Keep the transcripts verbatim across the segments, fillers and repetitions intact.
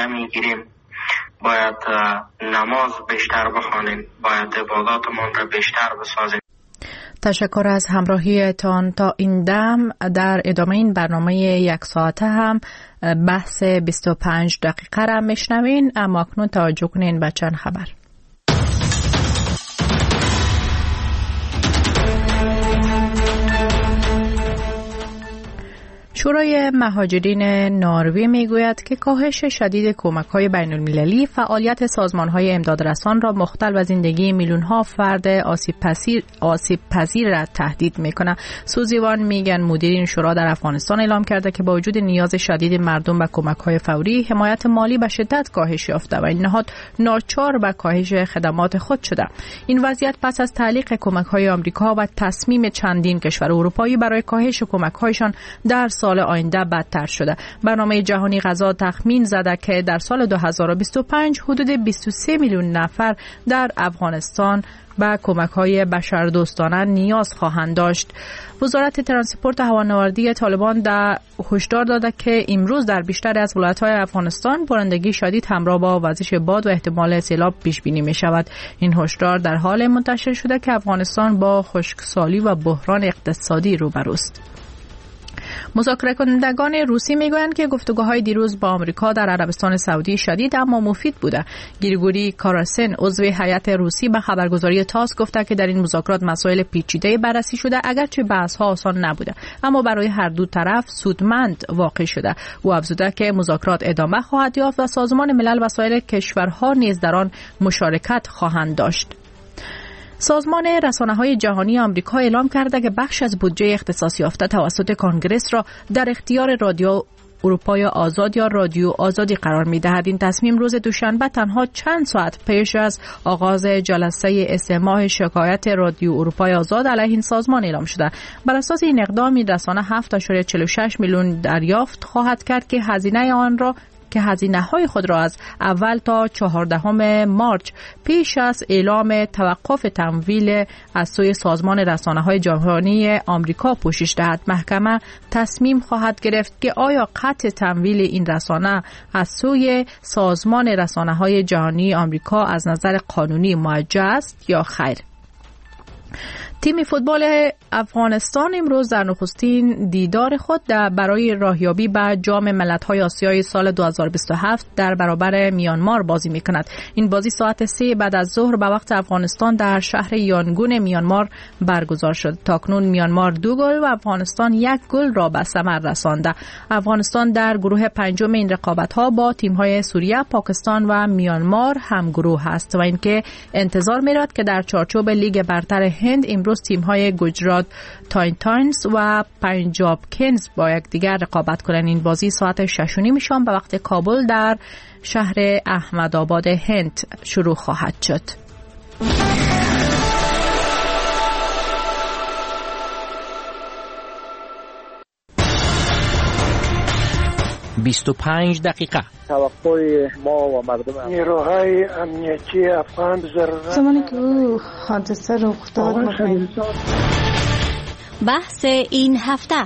روزه میگیریم باید نماز بیشتر بخوانیم، باید عباداتمون را بیشتر بسازیم. تشکر از همراهیتان. تا این دم در ادامه این برنامه یک ساعته هم بحث بیست و پنج دقیقه را میشنوین، اما اکنون توجه کنین به چند خبر. شورای مهاجرین نروژ میگوید که کاهش شدید کمک‌های بین‌المللی فعالیت سازمان‌های امدادرسان را مختل و زندگی میلیون‌ها فرد آسیب پذیر آسیب پذیر را تهدید می‌کند. سوزی وان میگن مدیر این شورا در افغانستان اعلام کرده که با وجود نیاز شدید مردم به کمک‌های فوری، حمایت مالی به شدت کاهش یافته و این نهاد ناچار به کاهش خدمات خود شده. این وضعیت پس از تعلیق کمک‌های آمریکا و تصمیم چندین کشور اروپایی برای کاهش کمک‌هایشان در سال آینده بدتر شده. برنامه جهانی غذا تخمین زده که در سال دو هزار و بیست و پنج حدود بیست و سه میلیون نفر در افغانستان به کمک‌های بشردوستانه نیاز خواهند داشت. وزارت ترانسپورت هوانوردی طالبان در هشدار داده که امروز در بیشتر از ولایت‌های افغانستان بارندگی شدید همراه با وزش باد و احتمال سیلاب پیش بینی می‌شود. این هشدار در حال منتشر شده که افغانستان با خشکسالی و بحران اقتصادی روبروست. مذاکره کنندگان روسی میگویند که گفتگوهای دیروز با آمریکا در عربستان سعودی شدید اما مفید بوده. گریگوری کاراسن عضو هیئت روسی به خبرگزاری تاس گفته که در این مذاکرات مسائل پیچیده بررسی شده، اگرچه بحث‌ها آسان نبوده اما برای هر دو طرف سودمند واقع شده. او افزوده که مذاکرات ادامه خواهد یافت و سازمان ملل و سایر کشورها نیز در آن مشارکت خواهند داشت. سازمان رسانه‌های جهانی آمریکا اعلام کرده که بخش از بودجه اختصاص یافته توسط کنگرس را در اختیار رادیو اروپای آزاد یا رادیو آزادی قرار می‌دهد. این تصمیم روز دوشنبه تنها چند ساعت پیش از آغاز جلسه استماع شکایت رادیو اروپای آزاد علیه این سازمان اعلام شده. بر اساس این اقدام این رسانه هفت ممیز چهل و شش میلیون دریافت خواهد کرد که هزینه آن را که هزینه‌های خود را از اول تا چهاردهم مارس پیش از اعلام توقف تمویل از سوی سازمان رسانه‌های جهانی آمریکا پوشش دهد. محکمه تصمیم خواهد گرفت که آیا قطع تمویل این رسانه از سوی سازمان رسانه‌های جهانی آمریکا از نظر قانونی موجه است یا خیر. تیم فوتبال افغانستان امروز در نخستین دیدار خود در برای راهیابی به جام ملت‌های آسیای سال دو هزار و بیست و هفت در برابر میانمار بازی می‌کند. این بازی ساعت سه بعد از ظهر به وقت افغانستان در شهر یانگون میانمار برگزار شد. تاکنون میانمار دو گل و افغانستان یک گل را به ثمر رسانده. افغانستان در گروه پنجم این رقابت‌ها با تیم‌های سوریه، پاکستان و میانمار هم گروه است و اینکه انتظار می‌رود که در چارچوب لیگ برتر هند امروز تیم‌های گجرات تایتنز و پنجاب کینگز با یکدیگر رقابت کنند. این بازی ساعت شش و نیم شام به وقت کابل در شهر احمدآباد هند شروع خواهد شد. بیست و پنج دقیقه. توقع ما و مردم نیروهای امنیتی افغان ضرورت زمانی که او حادثه رخ داد بحث این هفته.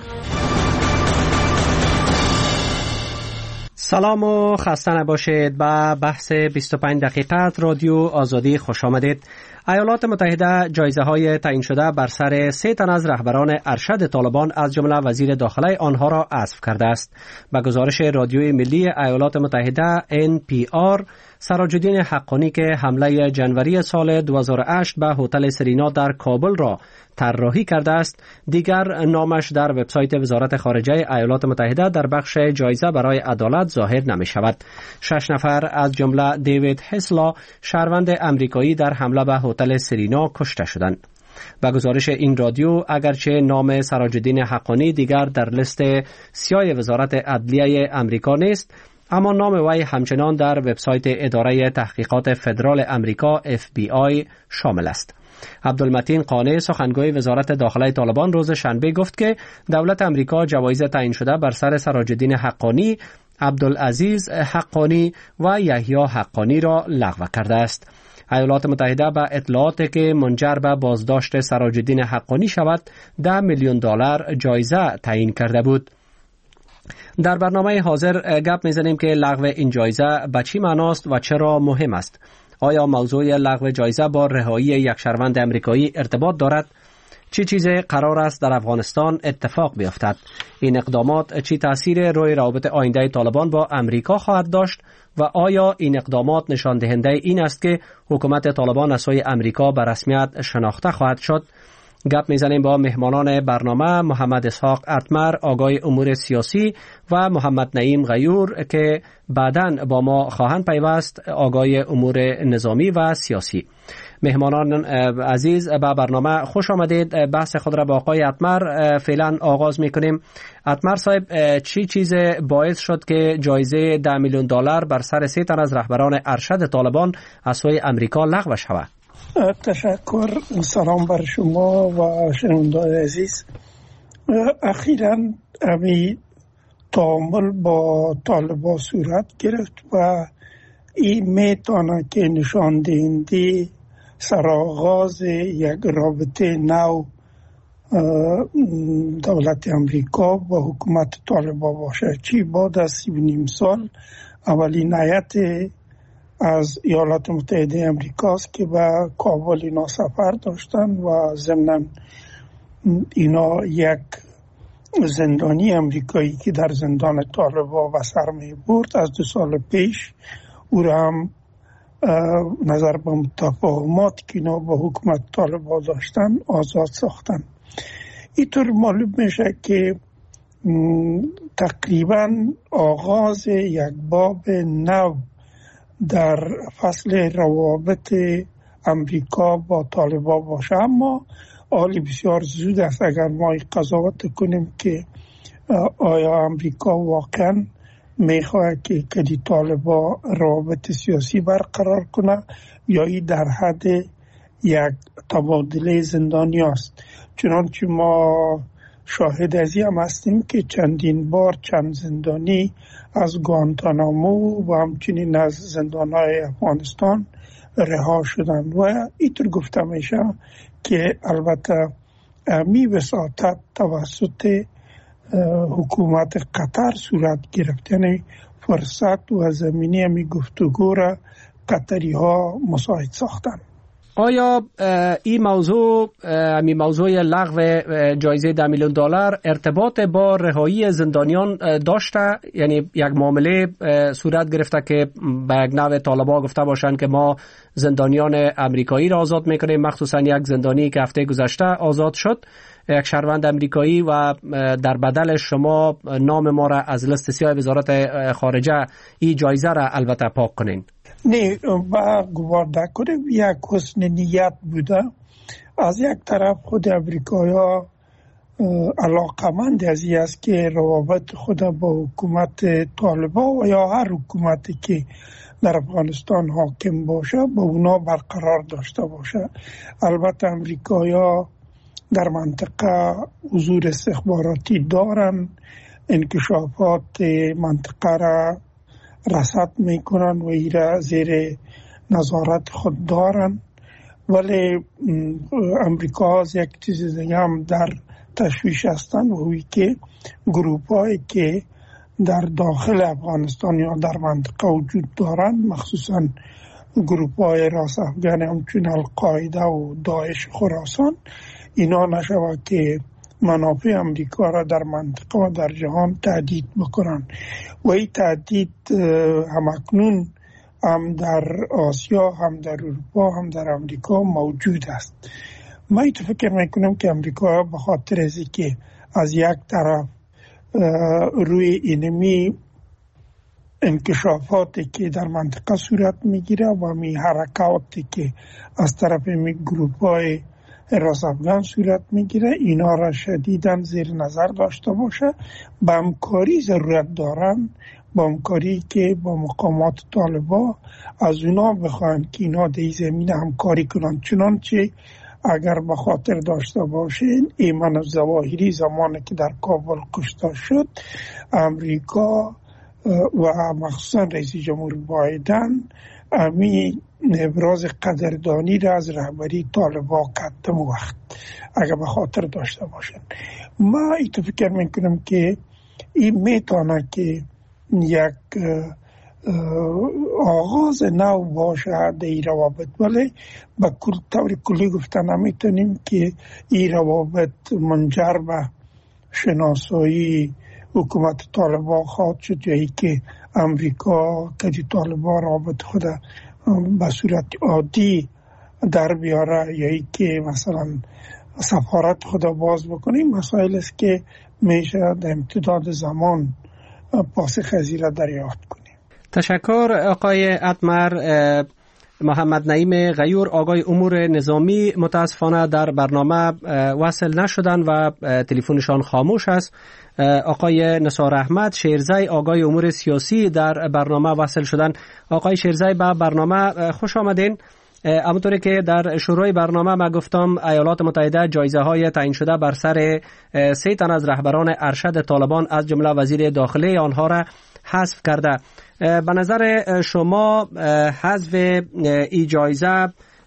سلام و خسته نباشید. به بحث بیست و پنج دقیقه از رادیو آزادی خوش آمدید. ایالات متحده جایزه های تعیین شده بر سر سه تن از رهبران ارشد طالبان از جمله وزیر داخله آنها را حذف کرده است. به گزارش رادیوی ملی ایالات متحده ان پی آر، سراج الدین حقانی که حمله جنوری سال دو هزار و هشت به هتل سرینا در کابل را طراحی کرده است، دیگر نامش در وبسایت وزارت خارجه ایالات متحده در بخش جایزه برای عدالت ظاهر نمی شود. شش نفر از جمله دیوید هسلا، شهروند امریکایی، در حمله به هتل سرینا کشته شدند. با گزارش این رادیو، اگرچه نام سراج الدین حقانی دیگر در لیست سیاه وزارت عدلیه امریکا نیست، اما نام وی همچنان در وبسایت اداره تحقیقات فدرال امریکا اف بی آی شامل است. عبدالمتین قانع، سخنگوی وزارت داخله طالبان، روز شنبه گفت که دولت امریکا جوایز تعیین شده بر سر سراج الدین حقانی، عبدالعزیز حقانی و یحیی حقانی را لغو کرده است. ایالات متحده به اطلاعاتی که منجر به بازداشت سراج الدین حقانی شود ده میلیون دلار جایزه تعیین کرده بود. در برنامه حاضر گپ میزنیم که لغو این جایزه به چی معناست و چرا مهم است. آیا موضوع لغو جایزه با رهایی یک شهروند امریکایی ارتباط دارد؟ چی چیزی قرار است در افغانستان اتفاق بیفتد؟ این اقدامات چی تأثیر روی روابط آینده طالبان با امریکا خواهد داشت و آیا این اقدامات نشان دهنده این است که حکومت طالبان از سوی امریکا به رسمیت شناخته خواهد شد؟ گپ میزنیم با مهمانان برنامه محمد اسحاق اتمر، آگای امور سیاسی، و محمد نعیم غیور که بعداً با ما خواهند پیوست، آگای امور نظامی و سیاسی. مهمانان عزیز به برنامه خوش آمدید. بحث خود را با آقای اتمر فعلا آغاز میکنیم. اتمر صاحب، چی چیز باعث شد که جایزه ده میلیون دلار بر سر سه تن از رهبران ارشد طالبان از سوی امریکا لغو شود؟ تشکر. سلام بر شما و شنوندگان عزیز. اخیراً امی تعامل با طالبان صورت گرفت و این میتونه که نشان دهنده سرآغاز یک رابطه نو دولت امریکا با حکومت طالبان باشه. چی بعد از سی و نیم سال اولین هیئت از ایالات متحده امریکاست که به کابل اینا سفر داشتن و ضمناً اینا یک زندانی امریکایی که در زندان طالبان به سر می برد از دو سال پیش او را هم نظر به تفاهمات که اینا با حکومت طالبان داشتن آزاد ساختن. اینطور معلوم میشه که تقریبا آغاز یک باب نو در فصل روابط امریکا با طالبان باشه. اما حالی بسیار زود است اگر ما قضاوت کنیم که آیا امریکا واقعا میخواد که کدی طالبان روابط سیاسی برقرار کنه یا ای در حد یک تبادله زندانی است. چنانچه ما شاهد از این هم هستیم که چندین بار چند زندانی از گوانتانامو و همچنین از زندانهای افغانستان رها شدند و اینطور گفته میشه که البته می وساطت توسط حکومت قطر صورت گرفت، یعنی فرصت و زمینه می گفتگو را قطری ها مساعد ساختن. آیا این موضوع می موضوع لغو جایزه ده میلیون دلار ارتباط با رهایی زندانیان داشته؟ یعنی یک معامله صورت گرفته که به یک نوع طالبان گفته باشند که ما زندانیان امریکایی را آزاد میکنیم، مخصوصا یک زندانی که هفته گذشته آزاد شد، یک شهروند امریکایی، و در بدل شما نام ما را از لیست سیاه وزارت خارجه این جایزه را البته پاک کنین؟ نه، با گوارده کنیم یک حسن نیت بوده. از یک طرف خود امریکایی ها علاقمند از این است که روابط خود با حکومت طالبان و یا هر حکومتی که در افغانستان حاکم باشه با اونا برقرار داشته باشه. البته امریکایی ها در منطقه حضور استخباراتی دارن، انکشافات منطقه را رصد میکنن و ایره زیر نظارت خود دارن، ولی امریکا از یک چیز دیگه هم در تشویش هستن و هوی که گروپ هایی که در داخل افغانستان یا در منطقه وجود دارن، مخصوصا گروپ های راست افغان همچون القاعده و داعش خراسان، اینا نشود که منافع امریکا را در منطقه و در جهان تهدید بکنن و این تهدید همکنون هم در آسیا، هم در اروپا، هم در امریکا موجود است. من ایتو فکر میکنم که امریکا به خاطر ازی که از یک طرف روی اینمی انکشافاتی که در منطقه صورت میگیره و می حرکاتی که از طرف می گروپ های راست افغان صورت میگیره، اینا را شدیداً زیر نظر داشته باشه. با همکاری ضرورت دارن، با همکاری که با مقامات طالبان از اونا بخواهن که اینا در زمین همکاری کنن. چنانچه اگر به خاطر داشته باشین ایمن الظواهری زمانی که در کابل کشته شد، امریکا و مخصوصا رئیس جمهور بایدن امی ابراز قدردانی را از رهبری طالبان کردم وقت اگر به خاطر داشته باشن. ما ایتو فکر میکنم که این میتونه که یک آغاز نو باشه در این روابط، ولی به طور کلی گفته نمیتونیم که این روابط منجر به شناسایی حکومت طالبان خواهد شد، یا ای که امریکا که طالبان رابط خود به صورت عادی در بیاره، یا ای که مثلا سفارت خود باز بکنه. این مسائل است که میشه در امتداد زمان پاسخ از این را دریافت کنیم. تشکر آقای اتمر. محمد نعیم غیور، آقای امور نظامی، متاسفانه در برنامه وصل نشدن و تلفنشان خاموش است. آقای نثار احمد شیرزی، آقای امور سیاسی، در برنامه وصل شدن. آقای شیرزی به برنامه خوش آمدین. همونطوری که در شروع برنامه ما گفتم، ایالات متحده جایزه های تعیین شده بر سر سه تن از رهبران ارشد طالبان از جمله وزیر داخله آنها را حذف کرده. به نظر شما حذف این جایزه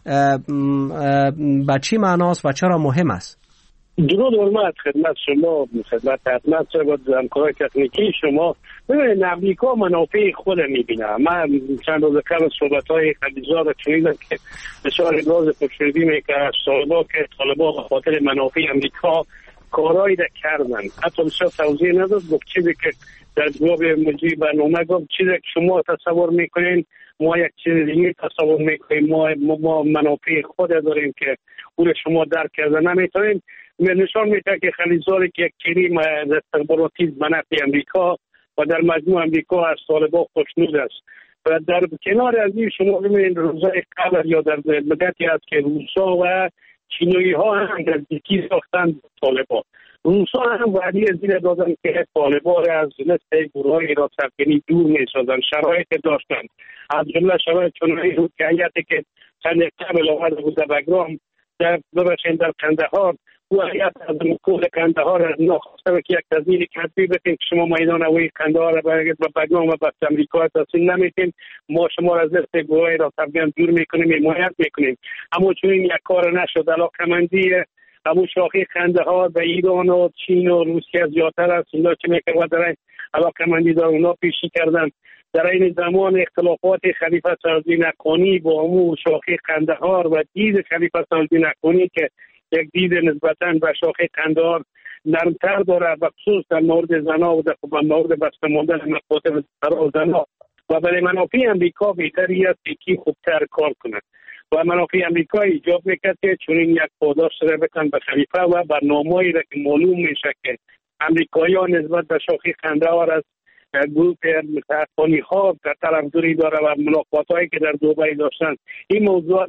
به چی معناست و چرا مهم است؟ درود حرمت خدمت شما، خدمت خدمت و همکارای تکنیکی شما. ببینید امریکا منافع خود میبینه. من چند روز قبل صحبت‌های خلیزاد را شنیدم که بسیار ابراز خوشنودی میکنه از طالبان که طالبان به خاطر منافع امریکا کارهایی را کردن. حتی بسیار توضیح نداد، گفت چیزی که در جواب مجری برنامه گفت چیزی که شما تصور میکنین ما یک چیز دیگه تصور میکنیم. ما, ما منافع خود داریم که اون شما درک کرده نمیتونیم. نشان میده که خلیزاری که یک کریم از استخباراتی منافع امریکا و در مجموع امریکا از طالبان خوشنود است. و در کنار از این شما ببینید روزهای قبل یا در مدتی است که روسا و چینوی ها هم در دیکی ساختن طالبان. روسا هم وعده زیر دادن که طالبان از نسل گروه های ایراد سرکنی دور می سازن. شرایط داشتن از جمله شرایط چنانی بود که حیاتی که چند قبل آمده بود در بگرام در ببخشید در کندهار و حیات از مکول کندهار از ناخواسته که یک تزمیر کتبی بکنید که شما میدان اوی کندهار را برگرد و بگرام و بست امریکا تحصیل نمیتین، ما شما را از دست گروه ایراد سرکنی دور میکنیم، حمایت میکنیم. اما چون این یک کار نشد، علاقمندی همون شاخه کندهار به ایران و چین و روسیه زیادتر است. اینا که میکنه و در علاقمندی دار اونا پیشی کردن. در این زمان اختلافات خلیفه صلح‌الدین حقانی با همون شاخه کندهار و دید خلیفه صلح‌الدین حقانی که یک دید نسبتاً به شاخه کندهار نرمتر داره، بخصوص در مورد زنا و در مورد بسته ماندن مکاتب برای زنا و برای منافع امریکا بهتری است که خوبتر کار کند و منافع امریکا ایجاب میکرد که چون این یک پاداش را بکن به خلیفه و برنامه‌ای را که معلوم میشه که امریکایی‌ها نسبت به شاخه کندهار از گروه حقانی ها در طرفداری داره و ملاقات‌هایی که در دبی داشتن. این موضوعات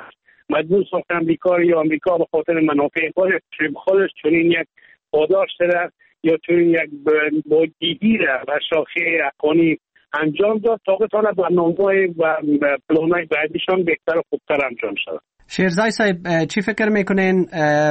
مجبور ساخت امریکا یا امریکا به خاطر منافع خودش خودش چون این یک پاداش داره یا چون یک بودیگی را و شاخه حقانی انجام داد تا بتونه برنامه‌های و پلان‌های بعدیشان بهتر و خوبتر انجام شود. شیرزی صاحب، چی فکر میکنین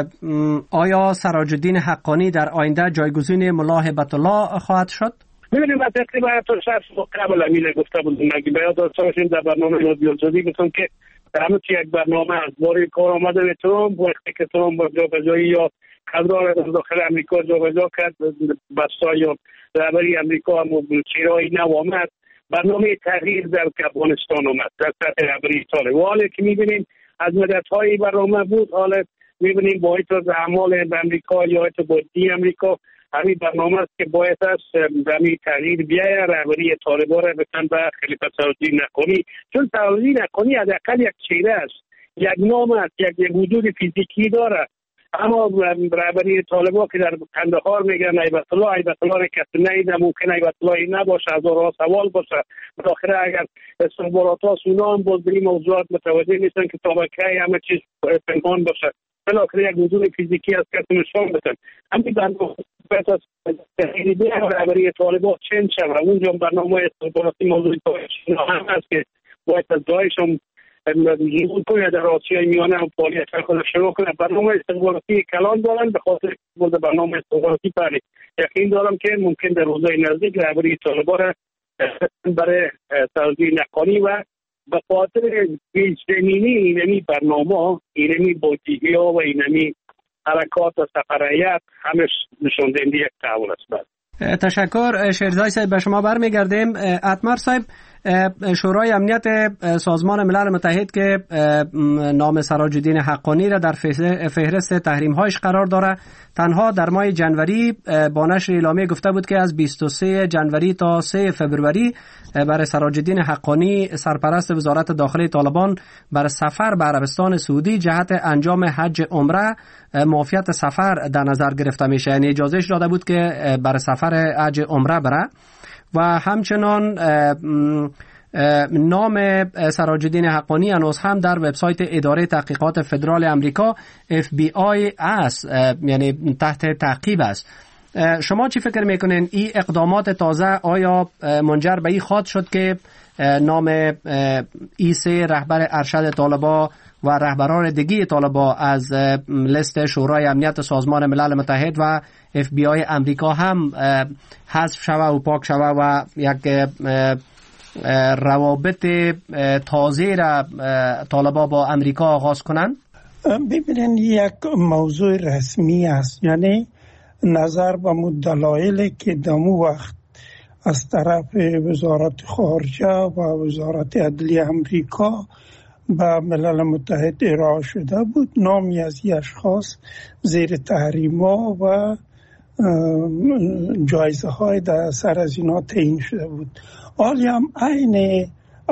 آیا سراج الدین حقانی در آینده جایگزین ملا هیبت الله خواهد شد؟ ببینید من تقریبا تا شصت سال قبل امیل گفته بودم، مگه بیاد داشتیم در برنامه رادیو زدی گفتم که همه چی یک برنامه از باری کار آمدن ترامپ وقتی که ترامپ با جابجایی یا قدران از داخل امریکا جابجا کرد بسا یا رهبری امریکا هم چیرایی نو آمد، برنامه تغییر در افغانستان آمد در سطح رهبری طالب. و حالا که میبینیم از مدت‌های برنامه بود، حالا میبینیم با اعتراض اعمال امریکا یا اعتباطی امریکا همین برنامه است که باید است همین تغییر بیایه، رهبری طالبان را بتن به خلیفه صلح‌الدین حقانی، چون صلح‌الدین حقانی حداقل یک چهره است، یک نام است، یک وجود فیزیکی داره. اما رهبری طالبان که در کندهار میگن هیبت الله هیبت الله را کسی ندیده، ممکن هیبت الله نباشه، هزارها سوال باشه. بالاخره اگر استخبارات اونا هم باز به این موضوعات متوجه نیستن که تا کی همه چیز پنهان باشه، بالاخره یک وجود فیزیکی است که نشان بدن. همین برنامه باید از تحریبی رهبری طالبان چند شود. اونجا برنامه استخباراتی موضوعی هم هست که باید از داعش هم زیبون کنه در آسیای میانه هم فعالیت خود شروع کنه. برنامه استخباراتی کلان دارن، به خاطر بود برنامه استخباراتی پری یقین دارم که ممکن در روزهای نزدیک رهبری طالبان را برای صلح‌الدین حقانی و به خاطر پیش‌بینی اینمی برنامه، اینمی بودیگی‌ها و اینمی حرکات و سفریت همش نشان دهنده یک تحول است. تشکر شیرزای صاحب. به شما برمیگردیم. اتمر صاحب، شورای امنیت سازمان ملل متحد که نام سراج الدین حقانی را در فهرست تحریم‌هایش قرار داره، تنها در ماه جنوری با نشر اعلامیه گفته بود که از بیست و سوم جنوری تا سوم فوریه برای سراج الدین حقانی سرپرست وزارت داخلی طالبان بر سفر به عربستان سعودی جهت انجام حج عمره معافیت سفر در نظر گرفته میشه. یعنی اجازهش داده بود که بر سفر حج عمره بره و همچنان نام سراج الدین حقانی هنوز هم در وبسایت اداره تحقیقات فدرال امریکا اف بی آی است، یعنی تحت تعقیب است. شما چی فکر میکنین این اقدامات تازه آیا منجر به این خواهد شد که نام ای سه رهبر ارشد طالبان و رهبران دیگه طالبان از لیست شورای امنیت سازمان ملل متحد و اف بی آی امریکا هم حذف شوه و پاک شوه و یک روابط تازه را طالبان با امریکا آغاز کنند؟ ببینید یک موضوع رسمی است، یعنی نظر به دلایلی که دمو وقت از طرف وزارت خارجه و وزارت عدلیه امریکا به ملل متحد ارائه شده بود، نامی از یک اشخاص زیر تحریم ها و جایزه های در سر از اینا تعیین شده بود. حالی هم عین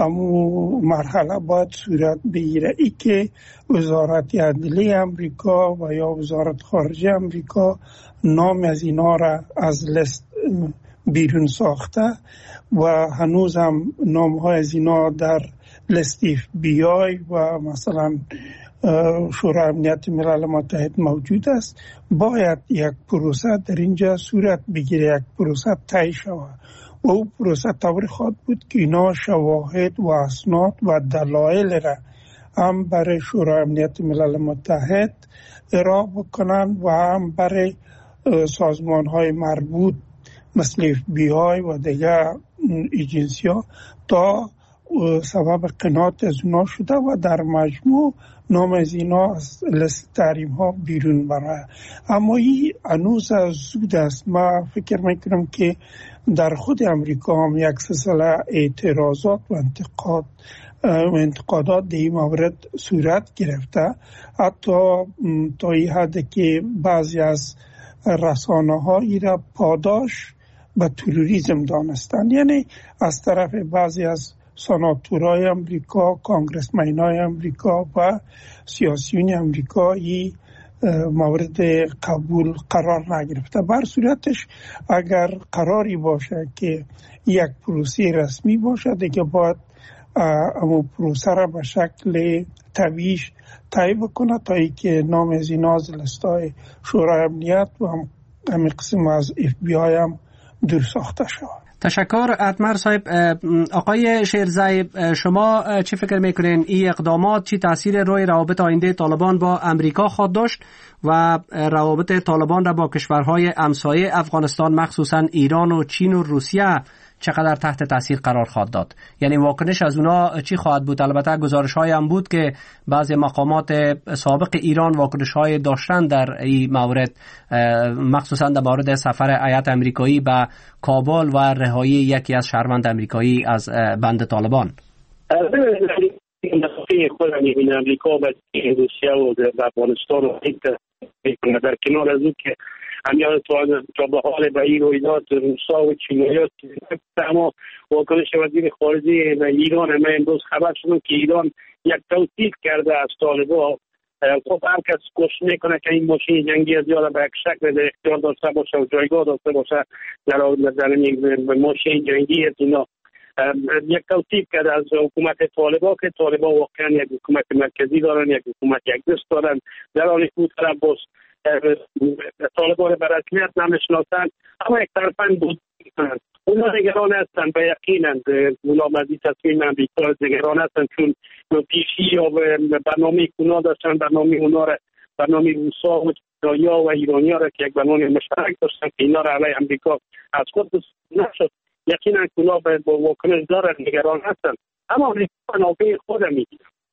امو مرحله باید صورت بگیره ای که وزارت عدلیه امریکا و یا وزارت خارجه امریکا نام از اینا را از لیست بیرون ساخته و هنوز هم نام های از اینا در لیست اف بی آی و مثلا شورای امنیت ملل متحد موجود است. باید یک پروسه در اینجا صورت بگیره، یک پروسه طی شود و او پروسه طوری خواهد بود که اینا شواهد و اسناد و دلایل را هم برای شورای امنیت ملل متحد ارائه بکنند و هم برای سازمان های مربوط مثل اف بی آی و دیگر ایجنسی ها تا سبب قناعت از اونا شده و در مجموع نام از اینا از لیست تحریم ها بیرون برای. اما این هنوز زود است. من فکر میکنم که در خود امریکا هم یک سلسله اعتراضات و انتقاد و انتقادات در این مورد صورت گرفته، حتی تا این حد که بعضی از رسانه ها ای را پاداش به تروریسم دانستند. یعنی از طرف بعضی از سناتورای امریکا، کانگرسمنای امریکا و سیاسیون امریکا این مورد قبول قرار نگرفته. بر صورتش اگر قراری باشه که یک پروسه رسمی باشه دیگه باید اما پروسه را به شکل طبیعیش طی بکنه تا ای که نام از اینا از لیستای شورای امنیت و هم همین قسم از اف بی آی هم دور ساخته شود. تشکر اتمر صاحب. آقای شیرزای، شما چی فکر میکنین این اقدامات چی تاثیر روی روابط آینده طالبان با امریکا خواهد داشت و روابط طالبان را با کشورهای همسایه افغانستان مخصوصا ایران و چین و روسیه چقدر تحت تاثیر قرار خواهد داد؟ یعنی واکنش از اونا چی خواهد بود؟ البته گزارش های هم بود که بعضی مقامات سابق ایران واکنش های داشتن در این مورد، مخصوصا در مورد سفر هیئت امریکایی به کابل و رهایی یکی از شهروند امریکایی از بند طالبان. خود امریکا و روسیه و افغانستان و در کنار از اون که همیان تا به حال به این رویداد روسا و چینایات اما واکنش وزیر خارجه و ایران همه امروز خبر شدم که ایران یک توصیف کرده از طالبان. خب هر کس کوشش میکنه که این ماشین جنگی از یاد به یک شکل در اختیار داشته باشه و جایگاه داشته باشه در در ماشین جنگی از اینا. یک توصیف کرده از حکومت طالبان که طالبان واقعا یک حکومت مرکزی دارن، یک حکومت یک دست دارن، در حالی که طرف باز طالبان بر رسمیت نمیشناسند اما یک طرفاً بود. اونا نگران هستند به یقینند اونا مزید تصمیم امریکا نگران هستند چون پیشی یا برنامه اونا داشتن، برنامه اونا را برنامه روسا و چینایا و ایرانیا را که یک برنامه مشترک داشتن که اینا را علیه امریکا از خود نشد. یقینا اونا با واکنش دارن، نگران هستند اما امریکا منافع خود میگیرن.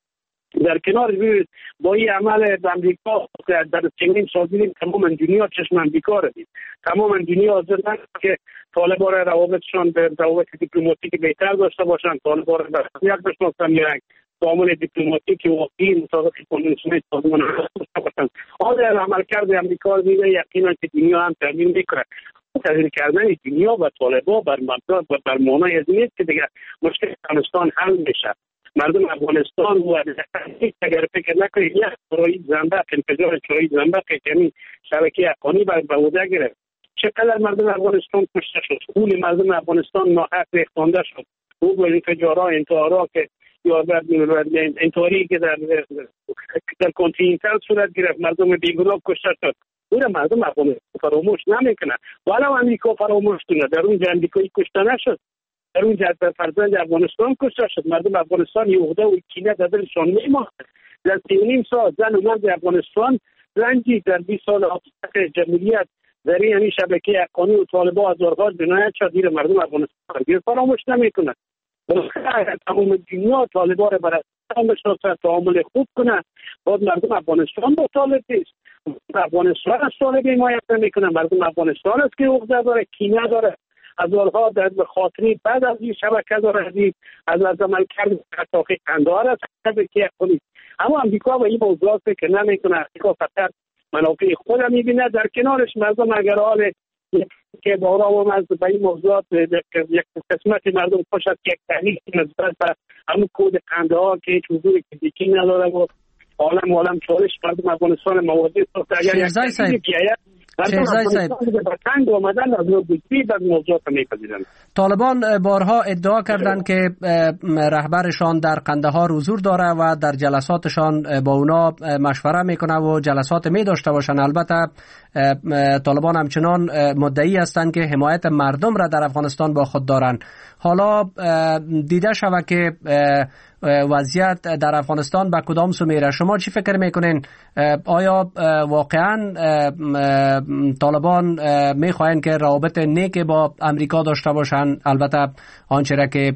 در کنار با این عمل امریکا در چندین سال دیدیم تمام دنیا چشم امریکا را دید. تمام دنیا حاضر نشد که طالبان روابطشان به روابط دیپلماتیک بهتر داشته باشند، طالبان را یک بشناسند، یک تعامل دیپلماتیک واقعی مطابق کنوانسیون سازمان ملل داشته باشند. آن عملکرد امریکا را دیده یقینا که دنیا هم تغییر میکنه. تغییر کردن دنیا و طالبان بر مبدا و بر معنای از نیست که دیگه مشکل افغانستان حل میشه. مردم افغانستان و اگر فکر نکنید یک چرایی زنبق انفجار چرایی زنبق که شبکه افغانی بر بوده گرفت، چقدر مردم افغانستان کشته شد، خون مردم افغانستان ناحق ریختانده شد، او با انفجارها انتحارها که یا انتحاری که در در کنتیننتال صورت گرفت، مردم بیگناه کشته شد، او را مردم افغانستان فراموش نمیکنه. والا امریکا فراموش کنه در اونجا امریکایی کشته نشد، در اونجا فرزند افغانستان کشته شد، مردم افغانستان یه عقده و کینه در دلشان میماند. در سی و نیم سال زن و مرد افغانستان رنجی در بیست سال حکومت جمهوریت در این شبکه افغانی و طالبان هزارها جنایت شد، دیر مردم افغانستان فراموش نمیکنه. تمام دنیا طالبان را برای بشناسه، تعامل خوب کنه، بعد مردم افغانستان با طالب نیست. افغانستان از طالب حمایت نمیکنه، مردم افغانستان است که عقده داره، کینه داره، هزارها در خاطری بعد از این شبکه داره، از از عمل کرد تاقی قندهار است که کنید. اما امریکا و این موضوعات که نمیکنه، امریکا فقط منافع خود میبینه. در کنارش مردم اگر حال که بارا و از به این موضوعات یک قسمت مردم خوش است که یک تحلیل نسبت به همون کود قندهار که هیچ حضور فیزیکی نداره و عالم عالم چالش مردم افغانستان مواضع ساخته. اگر یک تحلیل بیاید شهرزاد صاحب، طالبان بارها ادعا کردند که رهبرشان در قندهار حضور داره و در جلساتشان با اونا مشوره میکنه و جلسات می داشته باشند. البته طالبان همچنان مدعی هستند که حمایت مردم را در افغانستان با خود دارند. حالا دیده شود که وضعیت در افغانستان به کدام سو میره. شما چی فکر میکنین؟ آیا واقعا طالبان میخواین که روابط نیک با امریکا داشته باشن؟ البته آنچه را که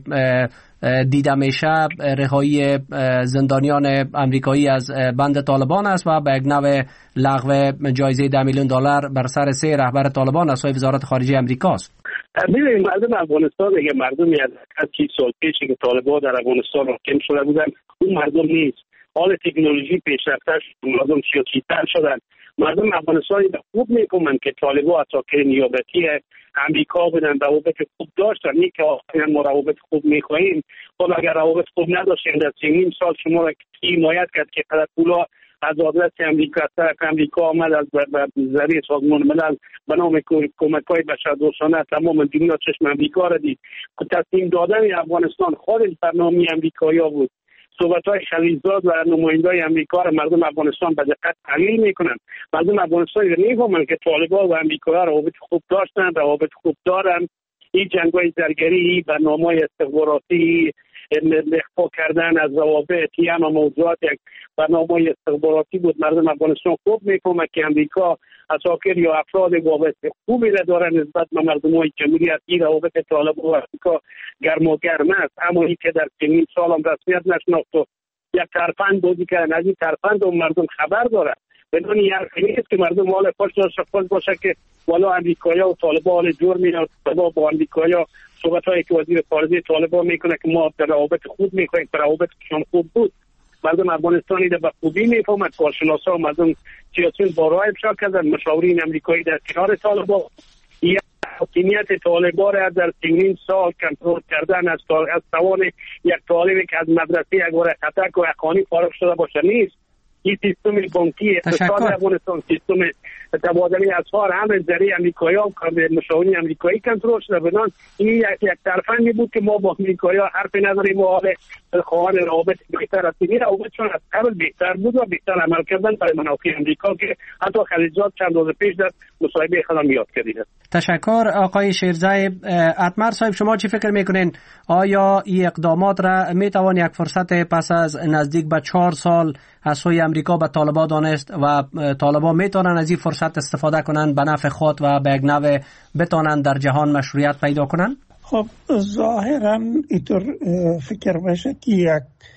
دیده میشه رهایی زندانیان امریکایی از بند طالبان است و به یک نوع لغو جایزه ده میلیون دلار بر سر سه رهبر طالبان از سوی وزارت خارجه امریکا است. ببینید مردم افغانستان دیگه مردمی از سی سال پیش که طالبان در افغانستان حاکم شده بودن اون مردم نیست. حال تکنولوژی پیشرفته شد، مردم سیاسی‌تر شدن. مردم افغانستان خوب می‌فهمند که طالبان اساکر نیابتی امریکا بودن، روابط خوب داشتن. این که آخرین ما روابط خوب می‌خواهیم، حالا اگر روابط خوب نداشتیم در سی نیم سال شما را حمایت کرد که قدر پولا از آدرس امریکا طرف امریکا آمد از ذریعه سازمان ملل به نام کمک‌های بشردوستانه تمام دنیا چشم امریکا را دید. تصمیم دادن افغانستان خارج برنامه امریکایی‌ها بود. صحبت‌های خلیلزاد و نماینده‌های امریکا را مردم افغانستان به دقت تحلیل می‌کنند. مردم افغانستان می‌فهمند که طالبان و امریکا روابط خوب داشتند، روابط خوب دارند. این جنگ‌های زرگری، برنامه‌های استخباراتی، اخفا کردن از روابط یا موضوعات یک برنامه استخباراتی بود. مردم افغانستان خوب می‌فهمند که امریکا اساکر یا افراد وابسته خوبی را داره نسبت به مردم‌های جمهوریت. این روابط طالبان و امریکا گرم و گرم است، اما این که در چندین سال هم رسمیت نشناخت و یک ترفند بودی که از این ترفند هم مردم خبر داره. بدون این حرفی نیست که مردم حال خوش داشته خوش باشه که والا امریکایی‌ها و طالبان حال جور می‌دن. طالبان با امریکایی‌ها صحبت‌هایی که وزیر خارجه طالبان میکنه که ما در روابط خوب می‌خوایم، در روابطشون خوب بود. مردم افغانستانی در بخوبی میفهمند، کارشناسا و مردم سیاسیون بارها افشا کردن، مشاورین امریکایی در کنار طالبان یا حاکمیت طالبان را در چندین سال کنترل کردن از از توان یک طالبی که از مدرسه یک بار خطک و اخوانی فارغ شده باشه نیست. این سیستم بانکی اقتصاد افغانستان، سیستم تبادله اسعار هم از ذریعه امریکایی‌ها و مشاورین امریکایی کنترل شده. بدان این یک یک طرفندی بود که ما با امریکایی‌ها حرفی نداریم و حال خواهان روابط بهتر است. این روابطشون از قبل بهتر بود و بهتر عمل کردن برای منافع امریکا که حتی خلیلزاد چند روز پیش در مصاحبه خودم یاد کردید. تشکر آقای شیرزای. اتمر صاحب، شما چی فکر میکنین؟ آیا این اقدامات را میتوان یک فرصت پس از نزدیک به چهار سال از سوی امریکا به طالبان دانست و طالبان میتونن از این فرصت استفاده کنن به نفع خود و به یک نوع بتونن در جهان مشروعیت پیدا کنن؟ خب ظاهرا اینطور فکر بشه که یک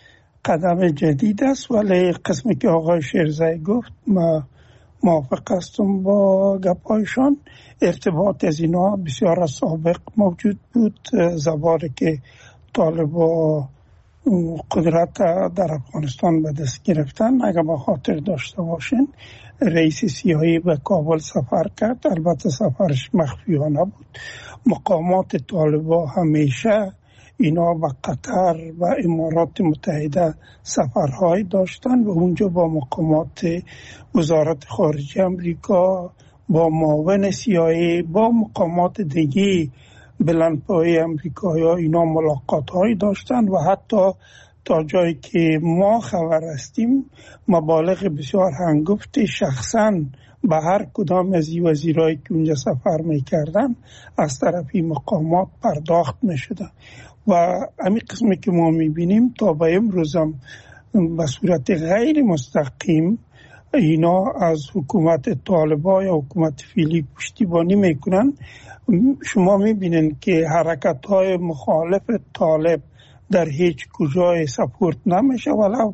قدم جدید است، ولی قسمی که آقای شیرزایی گفت ما موافق هستم با گپایشان. ارتباط از اینا بسیار از سابق موجود بود. زمانی که طالبا قدرت در افغانستان به دست گرفتن، اگر با خاطر داشته باشین رئیس سیاهی به کابل سفر کرد. البته سفرش مخفیانه بود. مقامات طالبا همیشه اینا به قطر و امارات متحده سفرهای داشتن و اونجا با مقامات وزارت خارجه امریکا، با معاون سیاهی، با مقامات دیگه بلندپایه امریکایی ها اینا ملاقات هایی داشتن و حتی تا جایی که ما خبر هستیم مبالغ بسیار هنگفت شخصاً به هر کدام از این وزیرایی که اونجا سفر میکردن از طرفی مقامات پرداخت میشدن و همین قسمی که ما میبینیم تا به امروز هم به صورت غیر مستقیم اینا از حکومت طالبا یا حکومت فعلی پشتیبانی میکنن. شما میبینین که حرکت های مخالف طالب در هیچ کجای سپورت نمیشه، ولو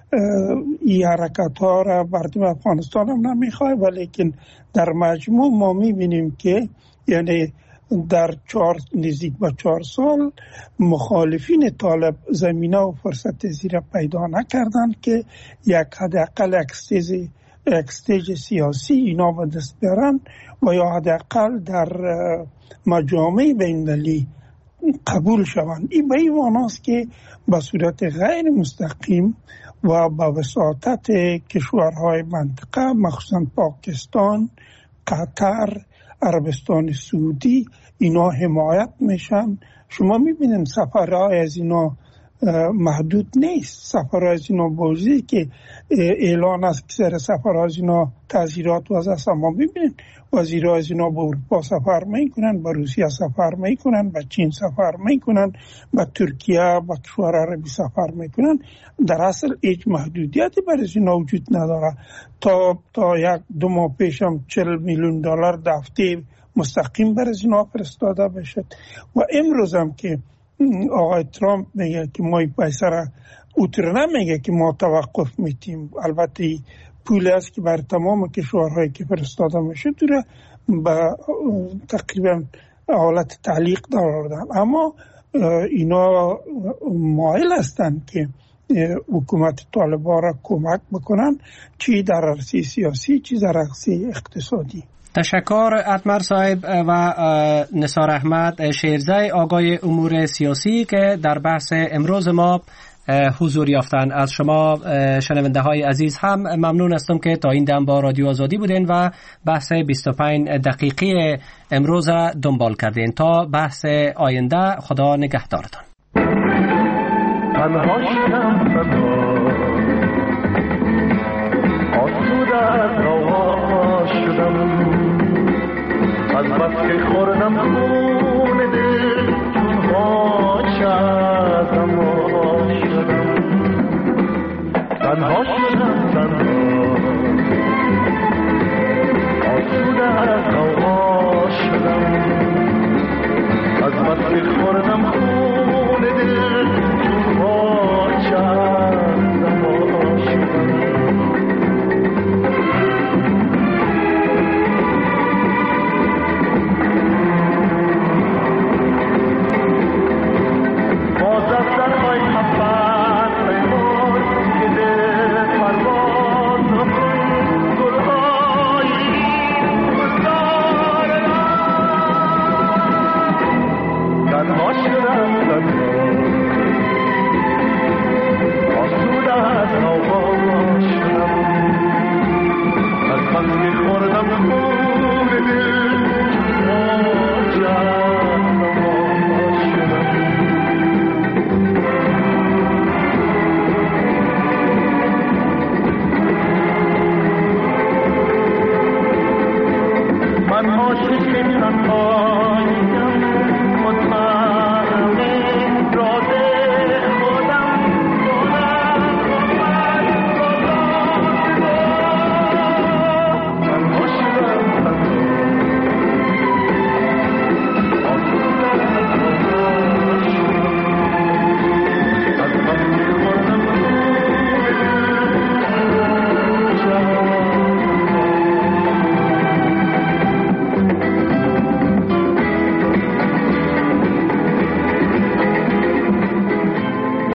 این حرکت ها را مردم افغانستان هم نمیخواه، ولیکن در مجموع ما میبینیم که یعنی در چهار نزدیک به چهار سال مخالفین طالب زمینه و فرصت زیر پیدا نکردن که یک حداقل اکستیج اکستیج سیاسی اینا به دست بیارن و یا حداقل در مجامع بین‌المللی قبول شوند. این به این معناست که به صورت غیر مستقیم و با وساطت کشورهای منطقه مخصوصا پاکستان، قطر، عربستان سعودی اینا حمایت میشن. شما میبینین سفرهای از اینا محدود نیست. سفرهای از اینا بوزی که اعلان است که سر سفرهای از اینا تأثیرات وضع است. ما ببینین وزیرها از اینا به اروپا سفر میکنن، به روسیه سفر میکنن، به چین سفر میکنن، به ترکیه، به کشور عربی سفر میکنن. در اصل هیچ محدودیتی برای اینا وجود نداره. تا تا یک دو ماه پیشم چهل میلیون دلار دفته مستقیم برای اینا فرستاده بشد و امروز هم که آقای ترامپ میگه که ما این پیسه را اوتر نمیگه که ما توقف میتیم. البته پولی است که بر تمام کشورهایی که فرستاده میشه دوره به تقریبا حالت تعلیق داردن، اما اینا مایل هستند که حکومت طالبان را کمک بکنن، چی در عرصه سیاسی چی در عرصه اقتصادی. تشکر اتمر صاحب و نثار احمد شیرزای آقای امور سیاسی که در بحث امروز ما حضور یافتن. از شما شنونده های عزیز هم ممنون هستم که تا این دم با رادیو آزادی بودین و بحث بیست و پنج دقیقی امروز را دنبال کردین. تا بحث آینده خدا نگهدارتان. تنها شدم آسوده روا شدم از بس که خوردم خون دل چون ها شدم شدم تنها شدم تنها آسوده روا شدم از بس که خوردم خون دل